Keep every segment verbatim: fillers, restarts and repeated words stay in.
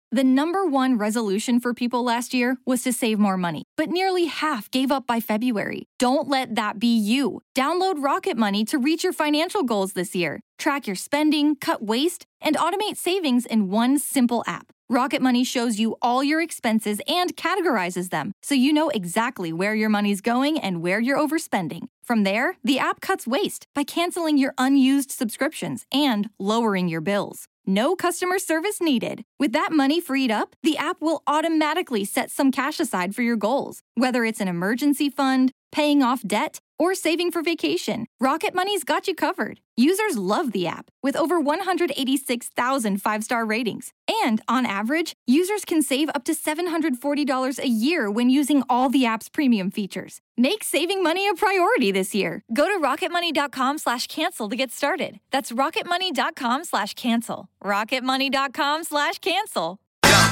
The number one resolution for people last year was to save more money, but nearly half gave up by February. Don't let that be you. Download Rocket Money to reach your financial goals this year. Track your spending, cut waste, and automate savings in one simple app. Rocket Money shows you all your expenses and categorizes them, so you know exactly where your money's going and where you're overspending. From there, the app cuts waste by canceling your unused subscriptions and lowering your bills. No customer service needed. With that money freed up, the app will automatically set some cash aside for your goals. Whether it's an emergency fund, paying off debt, or saving for vacation, Rocket Money's got you covered. Users love the app, with over one hundred eighty-six thousand five-star ratings. And on average, users can save up to seven hundred forty dollars a year when using all the app's premium features. Make saving money a priority this year. Go to rocketmoney.com slash cancel to get started. That's rocketmoney.com slash cancel. rocketmoney.com slash cancel.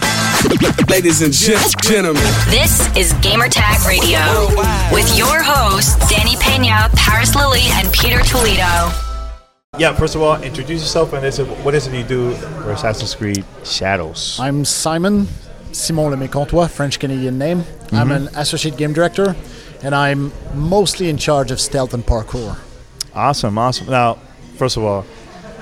Ladies and gentlemen, this is Gamertag Radio with your hosts Danny Pena, Paris Lilly, and Peter Toledo. Yeah, first of all, introduce yourself and is it, what is it you do for Assassin's Creed Shadows? I'm Simon, Simon Lemécontois, French-Canadian name. Mm-hmm. I'm an associate game director, and I'm mostly in charge of stealth and parkour. Awesome, awesome. Now, first of all,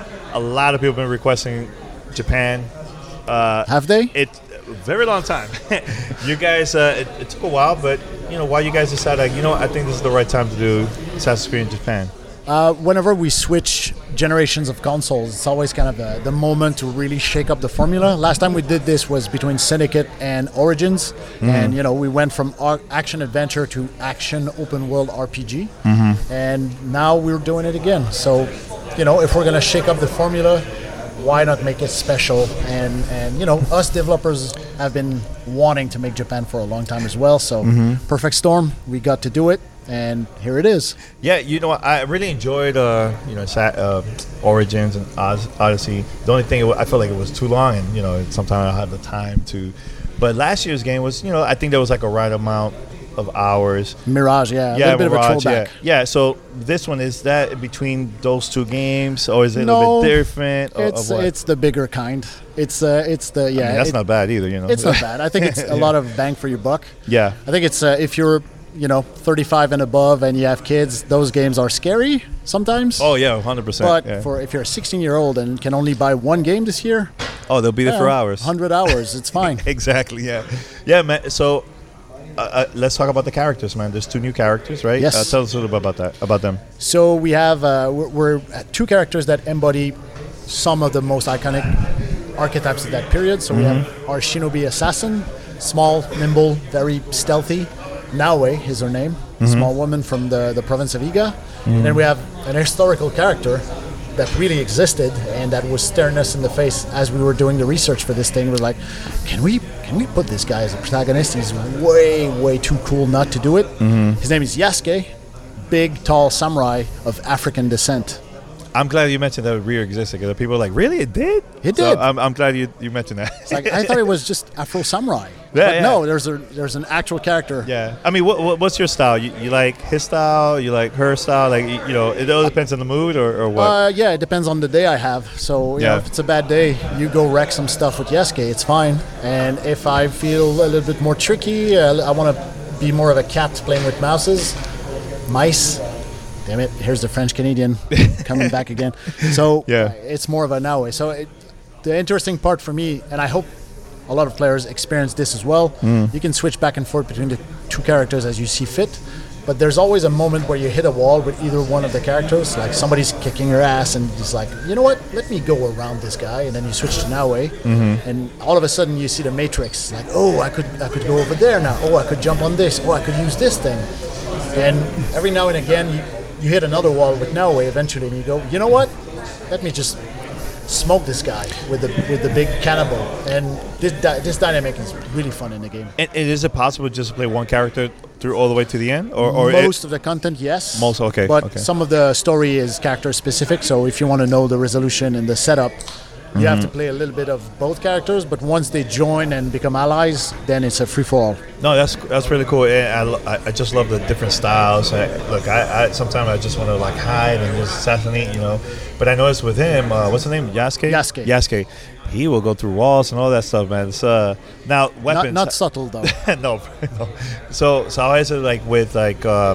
a lot of people have been requesting Japan. Uh, Have they? It very long time. You guys, uh, it, it took a while, but you know, why you guys decided, like, you know, I think this is the right time to do Assassin's Creed in Japan. Uh, whenever we switch generations of consoles, it's always kind of a, the moment to really shake up the formula. Last time we did this was between Syndicate and Origins, mm-hmm. and you know, we went from action adventure to action open world R P G, mm-hmm. and now we're doing it again. So, you know, if we're gonna shake up the formula, why not make it special? And, and you know, us developers have been wanting to make Japan for a long time as well. So, mm-hmm. perfect storm. We got to do it, and here it is. Yeah, you know, I really enjoyed, uh, you know, uh, Origins and Odyssey. The only thing, I felt like it was too long, and you know, sometimes I don't have the time to. But last year's game was, you know, I think there was like a right amount of hours. Mirage, yeah, yeah, a little Mirage, bit of a throwback. Yeah. yeah, so this one, is that between those two games, or is it no, a little bit different? Or, it's or what? it's the bigger kind. It's uh, it's the yeah. I mean, that's it, not bad either, you know. It's not bad. I think it's a lot of bang for your buck. Yeah. I think it's uh, if you're you know thirty-five and above and you have kids, those games are scary sometimes. Oh yeah, one hundred percent. But yeah. for if you're a sixteen-year-old and can only buy one game this year, oh, they'll be there yeah, for hours. one hundred hours, it's fine. Exactly. Yeah. Yeah, man. So. Uh, uh, let's talk about the characters, man. There's two new characters, right? Yes. Uh, tell us a little bit about that, about them. So we have uh, we're, we're two characters that embody some of the most iconic archetypes of that period. So mm-hmm. we have our shinobi assassin, small, nimble, very stealthy. Naoe is her name, mm-hmm. small woman from the, the province of Iga. Mm-hmm. And then we have an historical character that really existed and that was staring us in the face as we were doing the research for this thing. We're like, can we can we put this guy as a protagonist? He's way, way too cool not to do it. Mm-hmm. His name is Yasuke, big, tall samurai of African descent. I'm glad you mentioned that it really existed, because people are like, really, it did? It so did. I'm, I'm glad you, you mentioned that. It's like, I thought it was just Afro Samurai. Yeah, but yeah. no, there's a there's an actual character. Yeah. I mean, what, what what's your style? You, you like his style? You like her style? Like, you, you know, it all depends on the mood, or, or what? Uh, yeah, it depends on the day I have. So, you yeah. know, if it's a bad day, you go wreck some stuff with Yasuke, it's fine. And if I feel a little bit more tricky, uh, I want to be more of a cat playing with mouses, mice. Damn it, here's the French-Canadian coming back again. So yeah. uh, it's more of a Naoe. So it, the interesting part for me, and I hope a lot of players experience this as well, mm. you can switch back and forth between the two characters as you see fit, but there's always a moment where you hit a wall with either one of the characters, like somebody's kicking your ass and it's like, you know what, let me go around this guy, and then you switch to Naoe, mm-hmm. and all of a sudden you see the Matrix, like, oh, I could I could go over there now, oh, I could jump on this, oh, I could use this thing. And every now and again, you You hit another wall with Naoe eventually, and you go, you know what? Let me just smoke this guy with the with the big cannibal. And this di- this dynamic is really fun in the game. And, and is it possible just to play one character through all the way to the end? Or, or most it, of the content, yes. Most, okay. But okay. some of the story is character specific. So if you want to know the resolution and the setup, You have to play a little bit of both characters, but once they join and become allies, then it's a free-for-all. No, that's that's really cool. And I, lo- I I just love the different styles. I, look, I, I sometimes I just want to like hide and just assassinate, you know. But I noticed with him, uh, what's his name? Yasuke. Yasuke. Yasuke. He will go through walls and all that stuff, man. It's, uh, now weapons. Not, not subtle though. no, no. So so how is it like with like uh,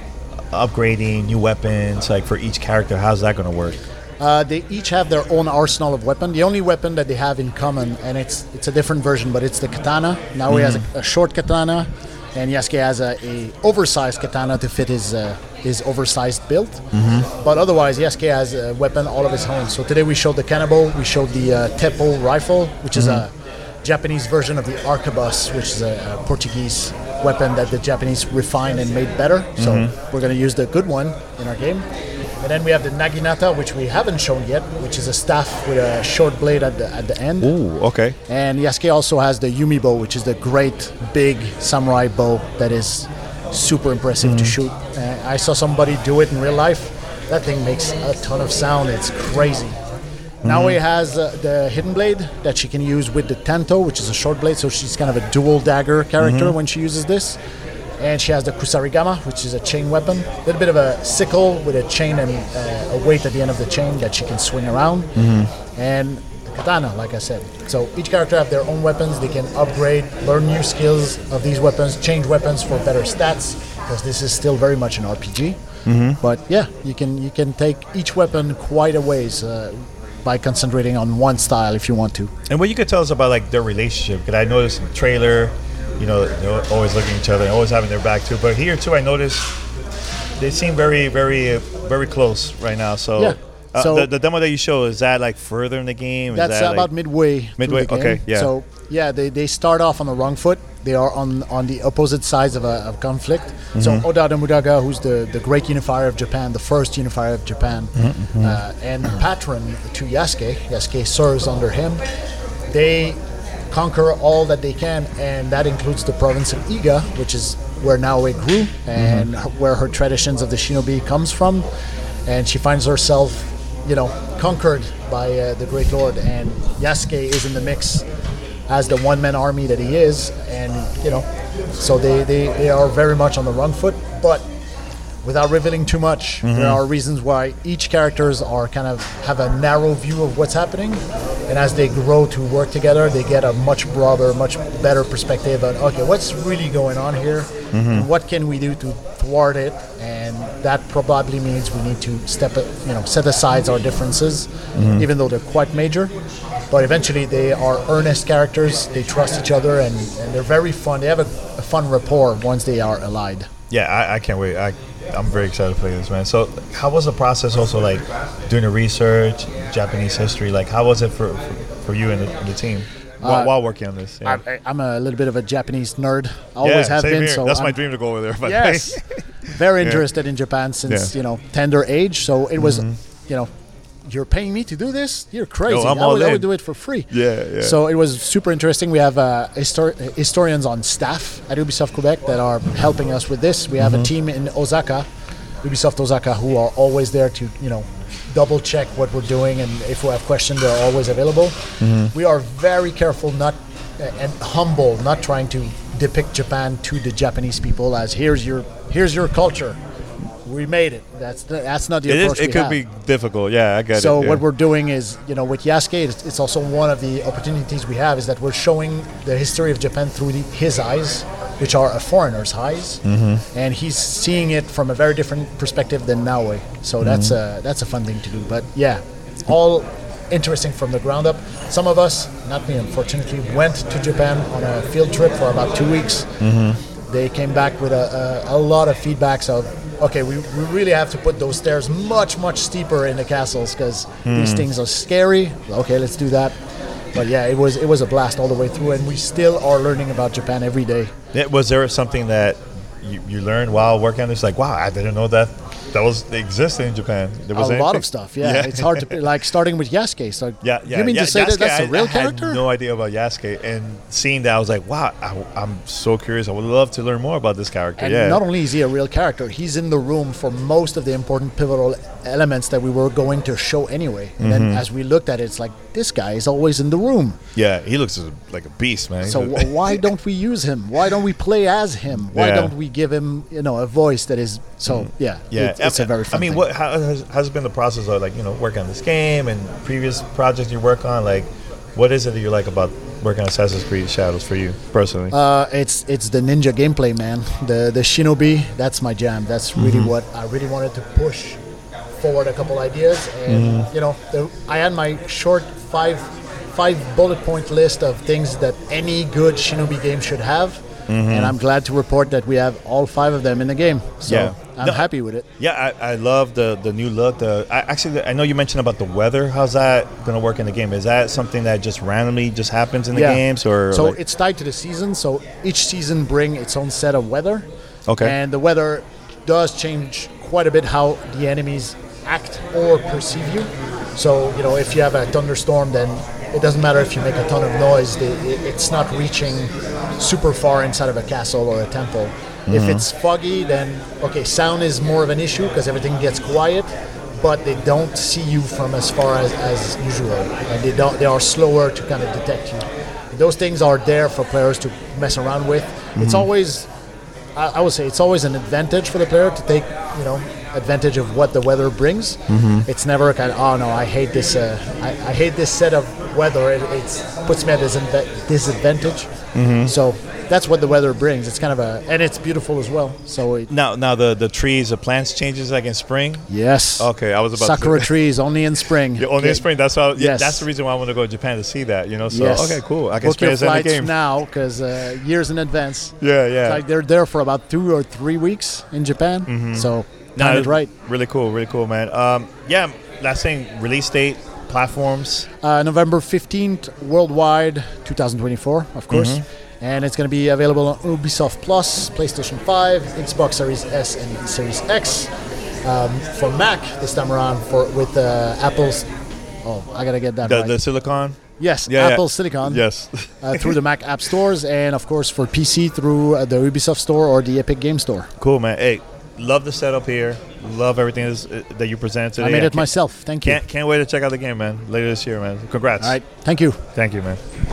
upgrading new weapons like for each character? How's that going to work? Uh, they each have their own arsenal of weapon. The only weapon that they have in common, and it's it's a different version, but it's the katana. Now he has a, a short katana, and Yasuke has a, a oversized katana to fit his uh, his oversized build. Mm-hmm. But otherwise, Yasuke has a weapon all of his own. So today we showed the Kanabo, we showed the uh, Teppo rifle, which mm-hmm. is a Japanese version of the arquebus, which is a, a Portuguese weapon that the Japanese refined and made better. So mm-hmm. we're going to use the good one in our game. And then we have the Naginata, which we haven't shown yet, which is a staff with a short blade at the at the end. Ooh, okay. And Yasuke also has the Yumi bow, which is the great big samurai bow that is super impressive mm. to shoot. Uh, I saw somebody do it in real life. That thing makes a ton of sound. It's crazy. Mm. Now he has uh, the hidden blade that she can use with the Tanto, which is a short blade, so she's kind of a dual dagger character mm-hmm. when she uses this. And she has the Kusarigama, which is a chain weapon. A little bit of a sickle with a chain and uh, a weight at the end of the chain that she can swing around. Mm-hmm. And the katana, like I said. So each character have their own weapons. They can upgrade, learn new skills of these weapons, change weapons for better stats, because this is still very much an R P G. Mm-hmm. But yeah, you can you can take each weapon quite a ways uh, by concentrating on one style if you want to. And what you could tell us about like their relationship, because I noticed in the trailer, you know, they're always looking at each other and always having their back too. But here too, I noticed they seem very, very, uh, very close right now. So, yeah. uh, so the, the demo that you show, is that like further in the game? Is that's that about like midway. Midway, through the okay, game. yeah. So yeah, they, they start off on the wrong foot. They are on on the opposite sides of a of conflict. Mm-hmm. So Oda Nobunaga, who's the, the great unifier of Japan, the first unifier of Japan, mm-hmm. uh, and patron to Yasuke, Yasuke serves under him. They conquer all that they can, and that includes the province of Iga, which is where Naoe grew and mm-hmm. where her traditions of the shinobi comes from. And she finds herself, you know, conquered by uh, the Great Lord, and Yasuke is in the mix as the one-man army that he is, and you know, so they, they, they are very much on the wrong foot, but without revealing too much, mm-hmm. there are reasons why each characters are kind of have a narrow view of what's happening, and as they grow to work together, they get a much broader, much better perspective on, okay, what's really going on here, mm-hmm. and what can we do to thwart it, and that probably means we need to step, you know, set aside our differences, mm-hmm. even though they're quite major. But eventually, they are earnest characters. They trust each other, and, and they're very fun. They have a, a fun rapport once they are allied. Yeah, I, I can't wait. I, I'm very excited to play this, man. So, how was the process? Also, like doing the research, Japanese history. Like, how was it for for, for you and the, and the team while, uh, while working on this? Yeah. I, I'm a little bit of a Japanese nerd. I always yeah, have same been. Here. So that's I'm, my dream to go over there. But yes, very interested yeah. in Japan since yeah. you know tender age. So it was, mm-hmm. you know. You're paying me to do this? You're crazy. No, I'm I, all would, in. I would do it for free. Yeah, yeah. So it was super interesting. We have uh, histor- historians on staff at Ubisoft Quebec that are helping us with this. We have mm-hmm. a team in Osaka, Ubisoft Osaka, who are always there to, you know, double check what we're doing, and if we have questions, they're always available. Mm-hmm. We are very careful, not uh, and humble, not trying to depict Japan to the Japanese people as here's your here's your culture. We made it. That's the, that's not the it approach is, It we could have. be difficult. Yeah, I get so it. So what yeah. we're doing is, you know, with Yasuke, it's, it's also one of the opportunities we have is that we're showing the history of Japan through the, his eyes, which are a foreigner's eyes, mm-hmm. and he's seeing it from a very different perspective than Naoe. So mm-hmm. that's a that's a fun thing to do. But yeah, all interesting from the ground up. Some of us, not me, unfortunately, went to Japan on a field trip for about two weeks. Mm-hmm. They came back with a, a, a lot of feedbacks of, okay, we, we really have to put those stairs much, much steeper in the castles because mm. these things are scary. Okay, let's do that. But yeah, it was it was a blast all the way through, and we still are learning about Japan every day. Yeah, was there something that you, you learned while working on this? Like, wow, I didn't know that that was they existed in Japan. There was a anything? lot of stuff. Yeah, Yeah. it's hard to like starting with Yasuke. So Yeah, yeah. you mean yeah, to say Yasuke, that that's a real I, character? I had no idea about Yasuke, and seeing that, I was like, wow, I, I'm so curious. I would love to learn more about this character. And yeah. not only is he a real character, he's in the room for most of the important pivotal elements that we were going to show anyway. And then as we looked at it, it's like, this guy is always in the room. Yeah, he looks like a beast, man. So wh- why don't we use him? Why don't we play as him? Why Yeah. don't we give him, you know, a voice that is so? Yeah, Yeah, it- it's a very fun I mean, thing. what how has, has been the process of like you know working on this game and previous projects you work on? Like, what is it that you like about working on Assassin's Creed Shadows for you personally? Uh, it's it's the ninja gameplay, man. The the shinobi, that's my jam. That's really Mm-hmm. what I really wanted to push forward a couple ideas, and Mm-hmm. you know, the, I had my short five five bullet point list of things that any good shinobi game should have, Mm-hmm. and I'm glad to report that we have all five of them in the game. So Yeah. I'm No. happy with it. Yeah, I, I love the, the new look. The I, actually, I know you mentioned about the weather. How's that going to work in the game? Is that something that just randomly just happens in the Yeah. games, or So like- it's tied to the season. So each season bring its own set of weather. Okay. And the weather does change quite a bit how the enemies act or perceive you. So, you know, if you have a thunderstorm, then it doesn't matter if you make a ton of noise. The, it, it's not reaching super far inside of a castle or a temple. If it's foggy, then, okay, sound is more of an issue because everything gets quiet, but they don't see you from as far as, as usual. And they don't. They are slower to kind of detect you. Those things are there for players to mess around with. It's always, I, I would say, it's always an advantage for the player to take, you know, advantage of what the weather brings. It's never a kind of, oh no, I hate this. Uh, I, I hate this set of weather. It it's, puts me at disadva- disadvantage. So that's what the weather brings. It's kind of a, and it's beautiful as well. So it, now now the, the trees, the plants changes like in spring. yes. Okay, I was about Sakura to trees only in spring. Yeah, only in spring. That's why. Yeah, Yes. that's the reason why I want to go to Japan to see that. You know. So Yes. okay, cool. I can Book your experience that in the flights game. now because uh, years in advance. Yeah, yeah. Like they're there for about two or three weeks in Japan. So No, time it's is right. Really cool, really cool, man. Um, yeah, last thing, release date, platforms. Uh, November fifteenth, worldwide, twenty twenty-four, of course. Mm-hmm. And it's going to be available on Ubisoft Plus, PlayStation five, Xbox Series S, and Series X. Um, for Mac this time around, for with uh, Apple's. Oh, I gotta get that The, right. the Silicon. yes, Yeah, yeah. Apple Silicon. Yes. uh, through the Mac App Stores, and of course for P C through uh, the Ubisoft Store or the Epic Game Store. Cool, man. Hey, love the setup here. Love everything that's, uh, that you presented today. I made it can't- myself. Thank you. Can't can't wait to check out the game, man. Later this year, man. Congrats. All right. Thank you. Thank you, man.